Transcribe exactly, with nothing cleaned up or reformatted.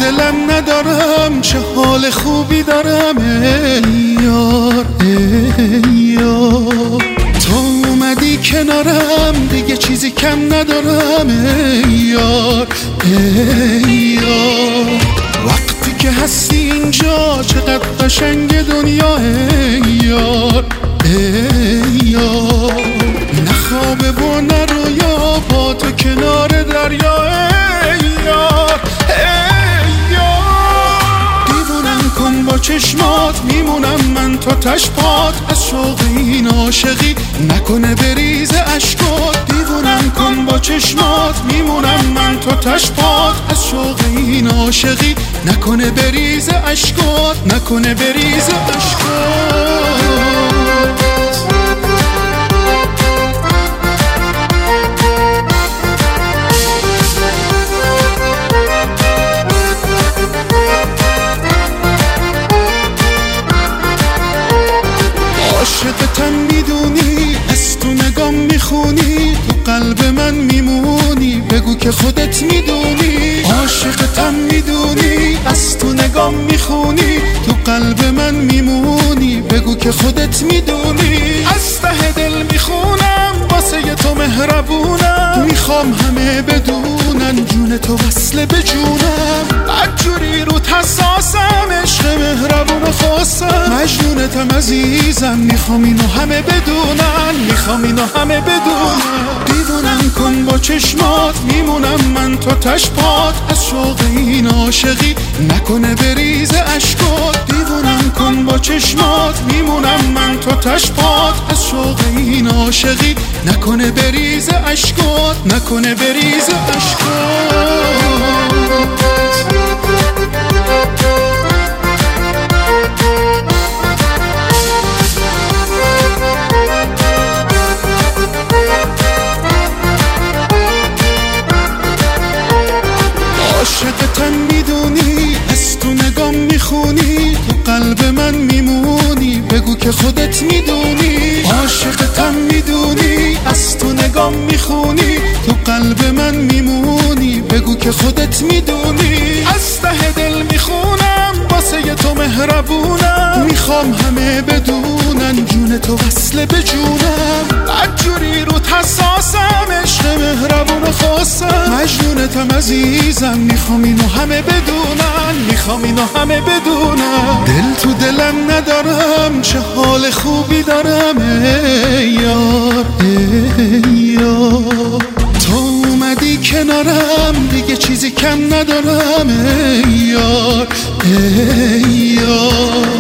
دلم ندارم، چه حال خوبی دارم ای یار ای یار. تو اومدی کنارم دیگه چیزی کم ندارم ای یار ای یار. وقتی که هستی اینجا چقدر قشنگ دنیا ای یار ای یار. نه خوابه و نه رویا با تو کنار دریا ای یار ای یار. دیوونم کن با چشمات میمونم من تا تشپات، از شوق این عاشقی نکنه بریز اشکات. دیوونم کن با چشمات میمونم من تا تشپات، از شوق این عاشقی نکنه بریز اشکات نکنه بریز اشکات. عاشقتم میدونی، از تو نگام میخونی، تو قلب من میمونی، بگو که خودت میدونی. عاشقتم میدونی، از تو نگام میخونی، تو قلب من میمونی، بگو که خودت میدونی. از ته دل میخونم واسه تو مهربونم، میخوام همه بدونن جون تو وصله به جونم. بدجوری رو حساسم، عشق مهربون و خاصم، مجنونتم عزیزم، میخوام اینو همه بدونن، میخوام اینو همه بدونن. دیوونم کن با چشمات میمونم من تا تشپات، از شوق این عاشقی نکنه بریز اشکات. دیوونم کن با چشمات میمونم من تا تشپات، از شوق این عاشقی نکنه بریز اشکات نکنه بریز اشکات. عاشقتم میدونی، از تو نگام میخونی، تو قلب من میمونی، بگو که خودت میدونی. عاشقتم میدونی، از تو نگام میخونی، تو قلب من میمونی، بگو که خودت میدونی. از ته دل میخونم واسه تو مهربونم، میخوام همه بدونن جون تو وصله به جونم. بدجوری رو حساسم، عشق مهربون و خاصم، مجنونتم عزیزم، میخوام اینو همه بدونن، میخوام اینو همه بدونن. دل تو دلم ندارم، چه حال خوبی دارم ای یار ای یار. تو اومدی کنارم دیگه چیزی کم ندارم ای یار ای یار.